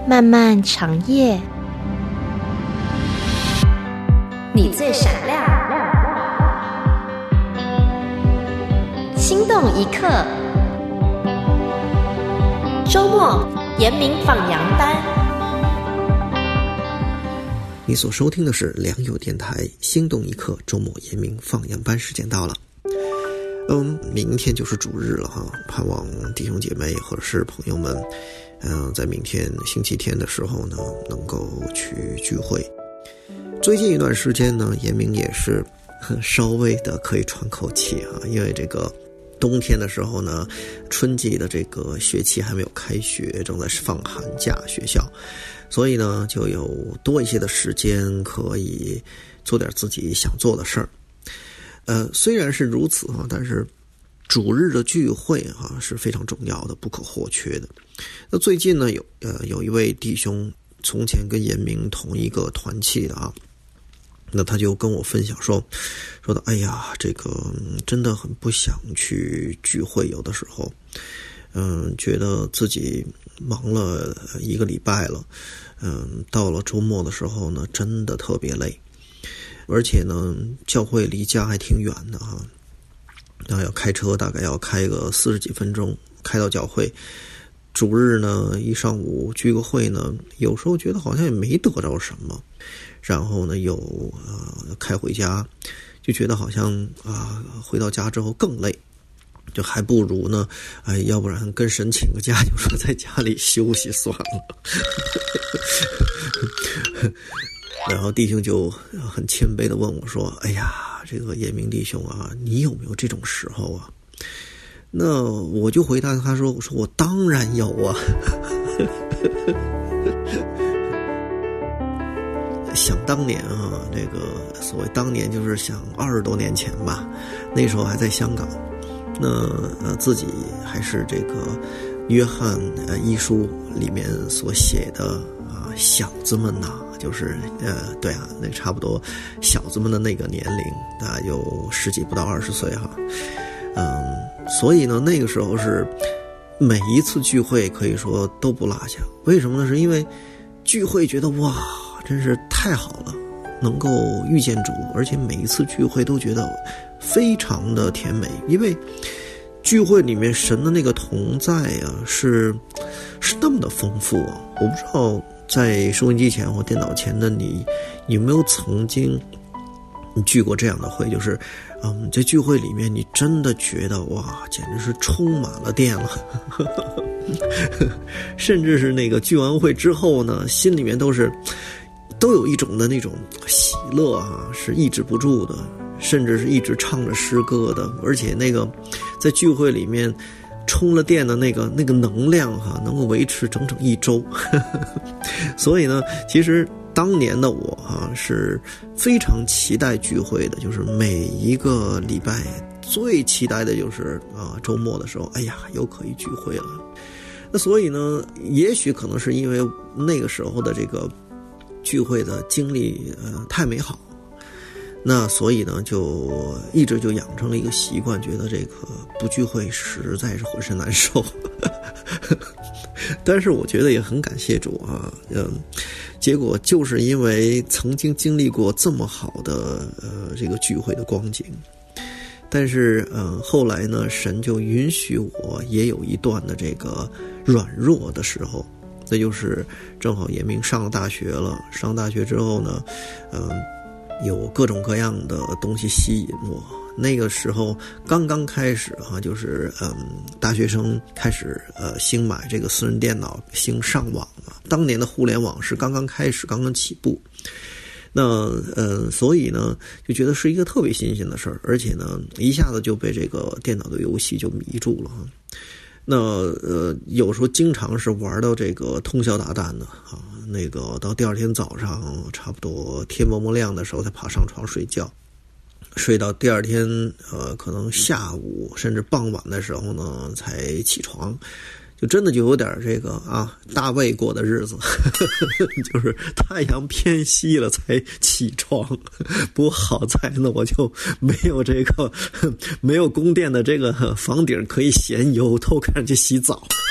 漫漫长夜，你最闪亮，心动一刻。周末严明放羊班。 你所收听的是良友电台心动一刻周末严明放羊班，时间到了。明天就是主日了哈，盼望弟兄姐妹或者是朋友们，在明天星期天的时候呢，能够去聚会。最近一段时间呢，严明也是稍微的可以喘口气啊，因为这个冬天的时候呢，春季的这个学期还没有开学，正在放寒假学校，所以呢，就有多一些的时间可以做点自己想做的事儿。虽然是如此哈，但是主日的聚会哈是非常重要的，不可或缺的。那最近呢，有一位弟兄，从前跟严明同一个团契的啊，那他就跟我分享说的，哎呀，这个真的很不想去聚会，有的时候，觉得自己忙了一个礼拜了，到了周末的时候呢，真的特别累。而且呢，教会离家还挺远的哈，然后要开车，大概要开个40几分钟开到教会。主日呢，一上午聚个会呢，有时候觉得好像也没得着什么，然后呢又开回家，就觉得好像回到家之后更累，就还不如呢，要不然跟神请个假，就说在家里休息算了。然后弟兄就很谦卑地问我说，哎呀，这个严明弟兄啊，你有没有这种时候啊？那我就回答他说，我当然有啊。想当年啊，这个所谓当年就是想20多年前吧，那时候还在香港，那自己还是这个约翰一书里面所写的小子们呐，就是对啊，那差不多小子们的那个年龄，大概有10几不到20岁哈，所以呢，那个时候是每一次聚会可以说都不落下。为什么呢？是因为聚会觉得哇，真是太好了，能够遇见主，而且每一次聚会都觉得非常的甜美，因为聚会里面神的那个同在啊，是那么的丰富啊。我不知道在收音机前或电脑前的你有没有曾经聚过这样的会，就是在聚会里面你真的觉得哇，简直是充满了电了。甚至是那个聚完会之后呢，心里面都有一种的那种喜乐啊，是抑制不住的，甚至是一直唱着诗歌的，而且那个在聚会里面充了电的那个能量哈，能够维持整整1周。所以呢，其实当年的我哈是非常期待聚会的，就是每一个礼拜最期待的就是周末的时候，哎呀，又可以聚会了。那所以呢，也许可能是因为那个时候的这个聚会的经历太美好，那所以呢，就一直就养成了一个习惯，觉得这个不聚会实在是浑身难受。但是我觉得也很感谢主啊，结果就是因为曾经经历过这么好的这个聚会的光景，但是后来呢，神就允许我也有一段的这个软弱的时候，那就是正好严明上了大学了，上大学之后呢，有各种各样的东西吸引我。那个时候刚刚开始哈，就是大学生开始兴买这个私人电脑，兴上网嘛。当年的互联网是刚刚开始，刚刚起步。那所以呢，就觉得是一个特别新鲜的事儿，而且呢，一下子就被这个电脑的游戏就迷住了。那有时候经常是玩到这个通宵达旦的啊，那个到第二天早上差不多天蒙蒙亮的时候才爬上床睡觉，睡到第二天可能下午甚至傍晚的时候呢才起床，就真的就有点这个大卫过的日子。就是太阳偏西了才起床。不过好在呢，我就没有供电的这个房顶可以闲游，偷看去洗澡。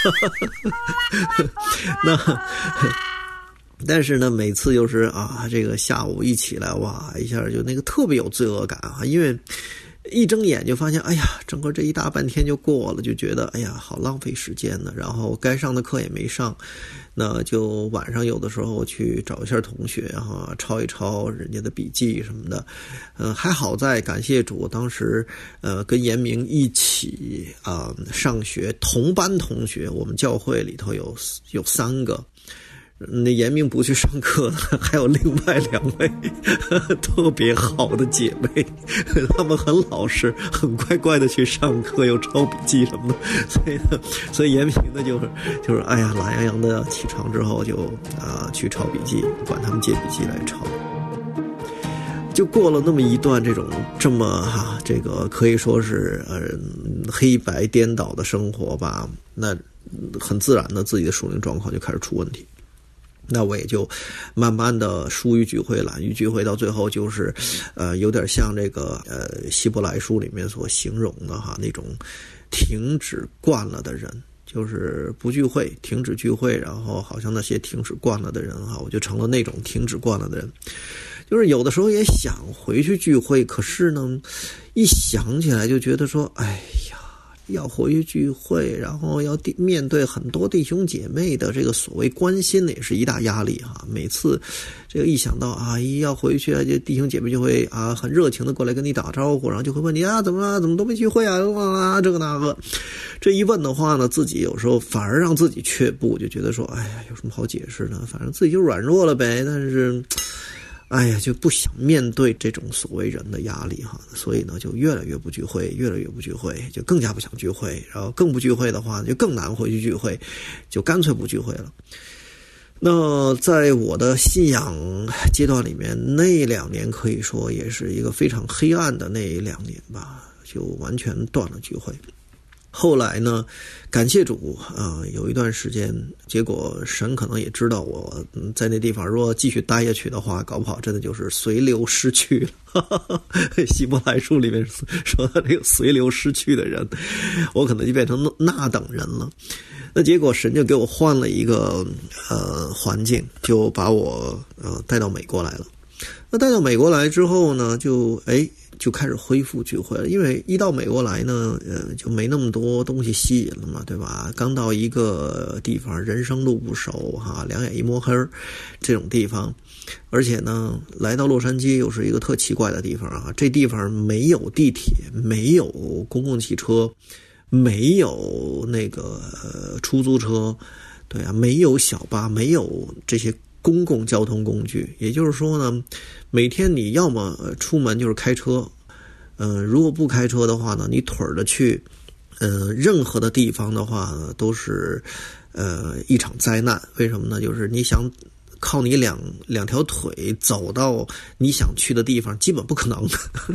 但是呢，每次又是这个下午一起来，哇，一下就那个特别有罪恶感啊，因为一睁眼就发现，哎呀，整个这一大半天就过了，就觉得哎呀，好浪费时间呢。然后该上的课也没上，那就晚上有的时候去找一下同学抄一抄人家的笔记什么的。还好在感谢主，当时跟严明一起上学，同班同学，我们教会里头有3个。那严明不去上课，还有另外2位特别好的姐妹，她们很老实，很乖乖的去上课，又抄笔记什么的。所以严明呢就是哎呀，懒洋洋的起床之后就去抄笔记，管他们借笔记来抄。就过了那么一段这么这个可以说是黑白颠倒的生活吧，那很自然的自己的属灵状况就开始出问题。那我也就慢慢的疏于聚会，懒于聚会，到最后就是有点像这个希伯来书里面所形容的那种停止惯了的人，就是不聚会，停止聚会，然后好像那些停止惯了的人我就成了那种停止惯了的人。就是有的时候也想回去聚会，可是呢一想起来就觉得说，哎呀，要回去聚会，然后要面对很多弟兄姐妹的这个所谓关心，也是一大压力每次这个一想到要回去就弟兄姐妹就会很热情的过来跟你打招呼，然后就会问你怎么了，怎么都没聚会这个那个。这一问的话呢，自己有时候反而让自己却步，就觉得说，哎呀，有什么好解释呢？反正自己就软弱了呗。但是哎呀，就不想面对这种所谓人的压力所以呢就越来越不聚会，就更加不想聚会，然后更不聚会的话就更难回去聚会，就干脆不聚会了。那在我的信仰阶段里面，那2年可以说也是一个非常黑暗的那2年吧，就完全断了聚会。后来呢，感谢主有一段时间，结果神可能也知道我在那地方如果继续待下去的话，搞不好真的就是随流失去了。希伯来书里面说的这个随流失去的人，我可能就变成那等人了。那结果神就给我换了一个环境，就把我带到美国来了。那带到美国来之后呢，就开始恢复聚会了。因为一到美国来呢，就没那么多东西吸引了嘛，对吧？刚到一个地方，人生路不熟两眼一摸黑这种地方，而且呢，来到洛杉矶又是一个特奇怪的地方这地方没有地铁，没有公共汽车，没有那个出租车，对没有小巴，没有这些公共交通工具。也就是说呢，每天你要么出门就是开车，如果不开车的话呢，你腿着去，任何的地方的话呢，都是一场灾难。为什么呢？就是你想靠你两条腿走到你想去的地方，基本不可能。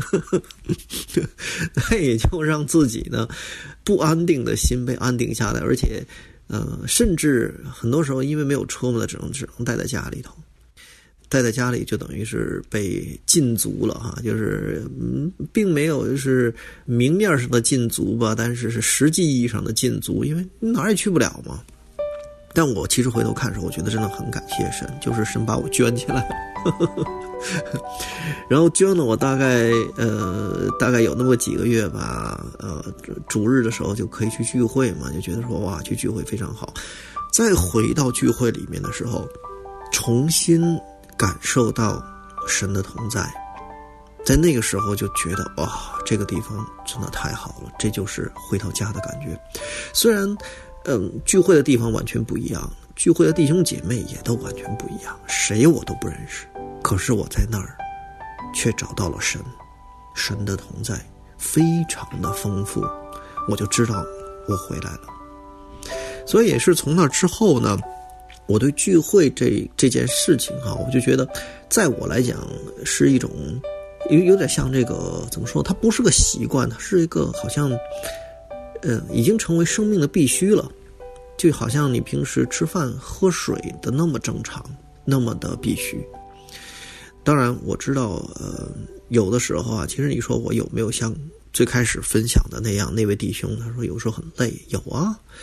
那也就让自己呢不安定的心被安定下来，而且甚至很多时候因为没有车嘛，只能待在家里头。待在家里就等于是被禁足了就是并没有就是明面上的禁足吧，但是是实际意义上的禁足，因为哪儿也去不了嘛。但我其实回头看的时候，我觉得真的很感谢神，就是神把我圈起来了。然后圈了我大概有那么几个月吧，主日的时候就可以去聚会嘛，就觉得说哇，去聚会非常好。再回到聚会里面的时候，重新感受到神的同在，在那个时候就觉得哇，这个地方真的太好了，这就是回到家的感觉。虽然聚会的地方完全不一样，聚会的弟兄姐妹也都完全不一样，谁我都不认识，可是我在那儿却找到了神的同在非常的丰富，我就知道我回来了。所以也是从那之后呢，我对聚会这件事情我就觉得在我来讲是一种有点像这个怎么说，它不是个习惯，它是一个好像已经成为生命的必须了，就好像你平时吃饭喝水的那么正常，那么的必须。当然我知道有的时候其实你说我有没有像最开始分享的那样，那位弟兄他说有时候很累，有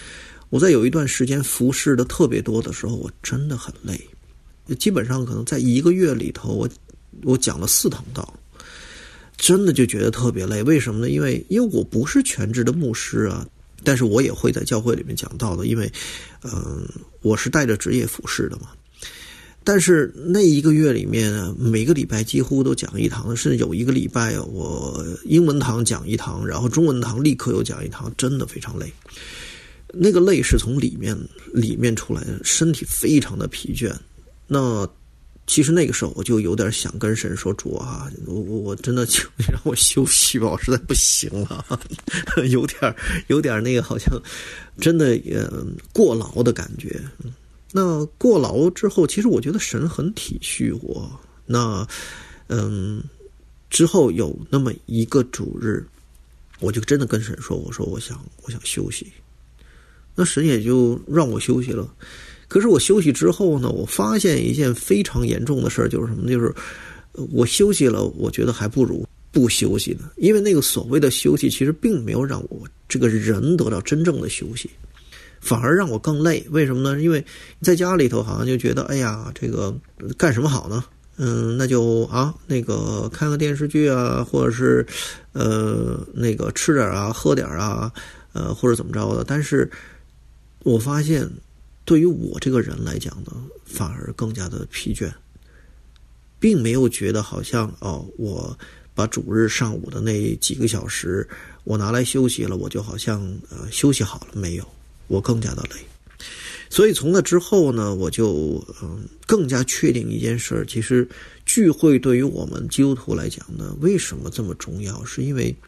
我在有一段时间服侍的特别多的时候，我真的很累，基本上可能在1个月里头，我讲了4堂道，真的就觉得特别累。为什么呢？因为我不是全职的牧师啊，但是我也会在教会里面讲道的，因为我是带着职业服侍的嘛。但是那1个月里面啊，每个礼拜几乎都讲1堂，甚至有1个礼拜我英文堂讲1堂，然后中文堂立刻又讲1堂，真的非常累。那个累是从里面出来的，身体非常的疲倦。那其实那个时候我就有点想跟神说，主啊，我真的就让我休息吧，我实在不行了，有点那个好像真的过劳的感觉。那过劳之后，其实我觉得神很体恤我。那之后有那么一个主日，我就真的跟神说，我说我想休息。那神也就让我休息了。可是我休息之后呢，我发现一件非常严重的事，就是什么？就是我休息了，我觉得还不如不休息呢。因为那个所谓的休息，其实并没有让我这个人得到真正的休息，反而让我更累。为什么呢？因为在家里头好像就觉得，哎呀，这个干什么好呢？那就那个看个电视剧啊，或者是那个吃点啊，喝点啊，或者怎么着的。但是我发现，对于我这个人来讲呢，反而更加的疲倦，并没有觉得好像我把主日上午的那几个小时我拿来休息了，我就好像休息好了，没有，我更加的累。所以从那之后呢，我就更加确定一件事，其实聚会对于我们基督徒来讲呢，为什么这么重要？是因为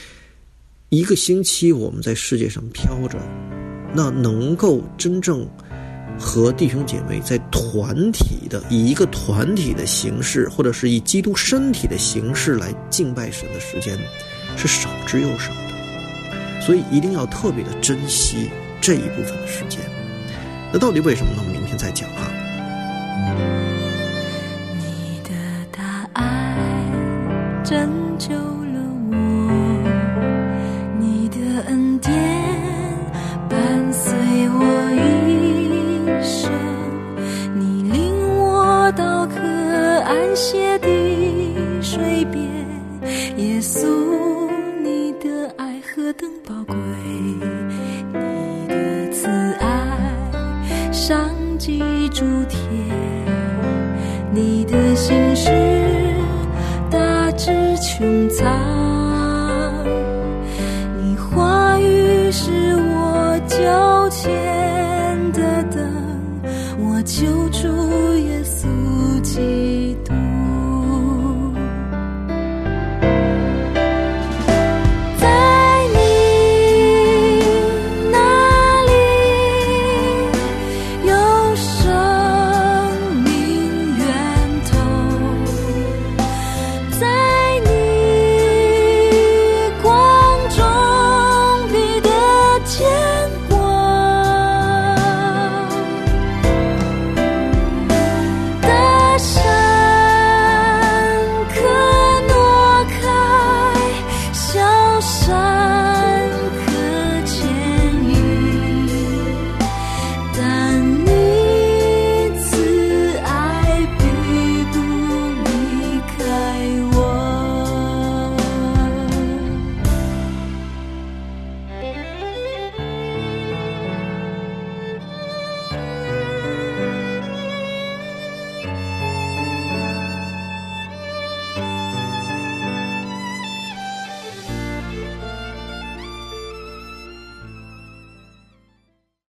1个星期我们在世界上飘着，那能够真正和弟兄姐妹在团体的以一个团体的形式，或者是以基督身体的形式来敬拜神的时间是少之又少的，所以一定要特别的珍惜这一部分的时间。那到底为什么呢？我们明天再讲啊。 你的大爱拯救了我，你的恩典伴随我一生，你领我到可安歇的水边，耶稣，你的爱何等宝贵，你的慈爱上济诸天，你的心事大知穹苍，你话语是我脚前的灯，我救主耶稣基督。山